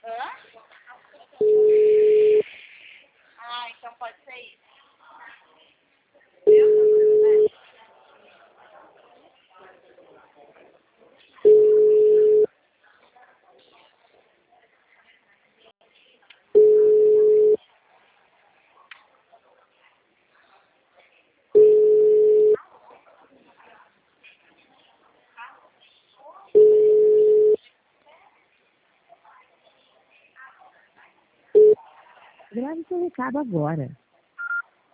Hã? Ah, então pode ser isso. Grave seu recado agora.